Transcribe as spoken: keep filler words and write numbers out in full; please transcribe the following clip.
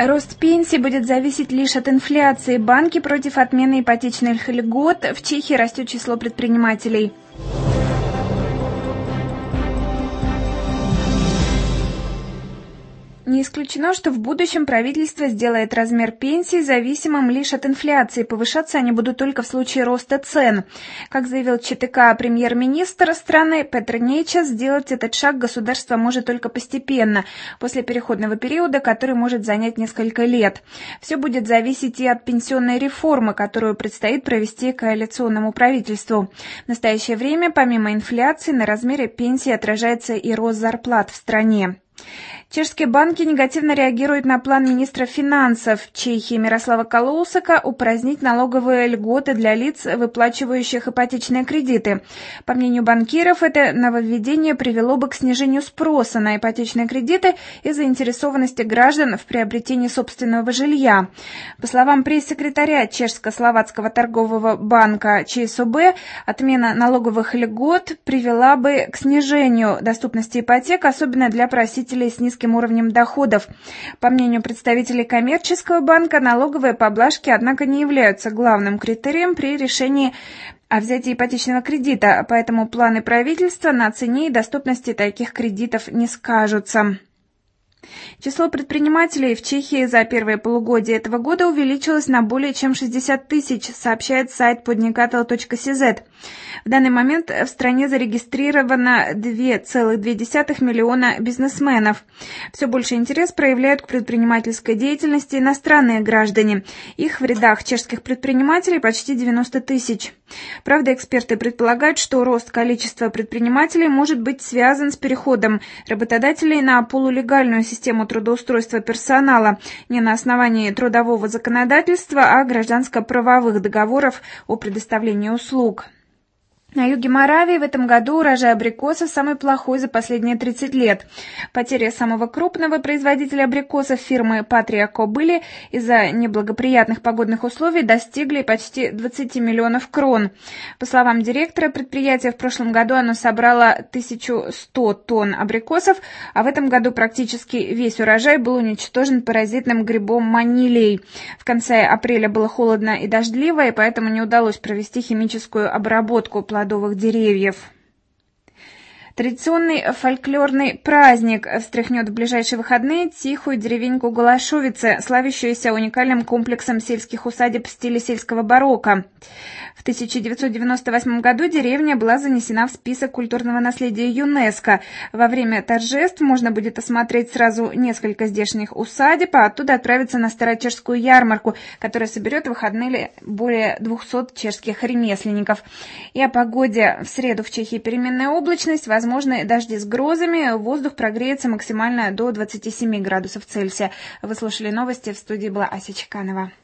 Рост пенсий будет зависеть лишь от инфляции. Банки против отмены ипотечных льгот. В Чехии растет число предпринимателей. Не исключено, что в будущем правительство сделает размер пенсий зависимым лишь от инфляции. Повышаться они будут только в случае роста цен. Как заявил ЧТК премьер-министр страны Петр Нечас, сделать этот шаг государство может только постепенно, после переходного периода, который может занять несколько лет. Все будет зависеть и от пенсионной реформы, которую предстоит провести коалиционному правительству. В настоящее время, помимо инфляции, на размере пенсии отражается и рост зарплат в стране. Чешские банки негативно реагируют на план министра финансов Чехии Мирослава Калоусака упразднить налоговые льготы для лиц, выплачивающих ипотечные кредиты. По мнению банкиров, это нововведение привело бы к снижению спроса на ипотечные кредиты и заинтересованности граждан в приобретении собственного жилья. По словам пресс-секретаря Чешско-словацкого торгового банка ЧСОБ, отмена налоговых льгот привела бы к снижению доступности ипотек, особенно для просителей с низким уровнем доходов. По мнению представителей коммерческого банка, налоговые поблажки, однако, не являются главным критерием при решении о взятии ипотечного кредита, поэтому планы правительства на цене и доступности таких кредитов не скажутся. Число предпринимателей в Чехии за первое полугодие этого года увеличилось на более чем шестьдесят тысяч, сообщает сайт podnikatel точка си зет. В данный момент в стране зарегистрировано два целых две десятых миллиона бизнесменов. Все больше интерес проявляют к предпринимательской деятельности иностранные граждане. Их в рядах чешских предпринимателей почти девяносто тысяч. Правда, эксперты предполагают, что рост количества предпринимателей может быть связан с переходом работодателей на полулегальную систему трудоустройства персонала не на основании трудового законодательства, а гражданско-правовых договоров о предоставлении услуг. На юге Моравии в этом году урожай абрикосов самый плохой за последние тридцать лет. Потери самого крупного производителя абрикосов фирмы Патрия Кобыли из-за неблагоприятных погодных условий достигли почти двадцати миллионов крон. По словам директора предприятия, в прошлом году оно собрало тысячу сто тонн абрикосов, а в этом году практически весь урожай был уничтожен паразитным грибом манилей. В конце апреля было холодно и дождливо, и поэтому не удалось провести химическую обработку плодов плодовых деревьев. Традиционный фольклорный праздник встряхнет в ближайшие выходные тихую деревеньку Голошовице, славящуюся уникальным комплексом сельских усадеб в стиле сельского барокко. В тысяча девятьсот девяносто восьмом году деревня была занесена в список культурного наследия ЮНЕСКО. Во время торжеств можно будет осмотреть сразу несколько здешних усадеб, а оттуда отправиться на старочешскую ярмарку, которая соберет в выходные более двухсот чешских ремесленников. И о погоде. В среду в Чехии переменная облачность, возможны дожди с грозами, воздух прогреется максимально до двадцати семи градусов Цельсия. Вы слушали новости, в студии была Ася Чеканова.